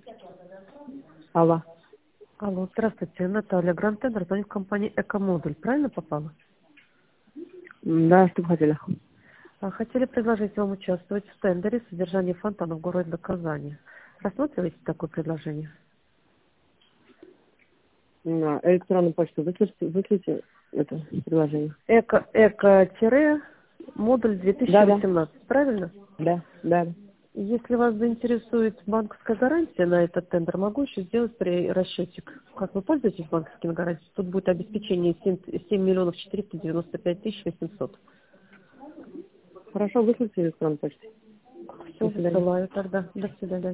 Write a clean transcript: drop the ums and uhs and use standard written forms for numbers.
Алло. Алло, здравствуйте, Наталья, Гранд-тендер, звонит компания «Экомодуль». Правильно попала? Да, что вы хотели? Хотели предложить вам участвовать в тендере содержания фонтана в городе Казани. Рассматриваете такое предложение? На электронную почту вышлите это приложение. Модуль Да, да, 2018, правильно? да, да. Если вас заинтересует банковская гарантия на этот тендер, могу еще сделать при расчетик. Как вы пользуетесь банковскими гарантиями? Тут будет обеспечение 7 495 800. Хорошо, вышлите электронную почту. Все, До свидания. высылаю тогда. До свидания.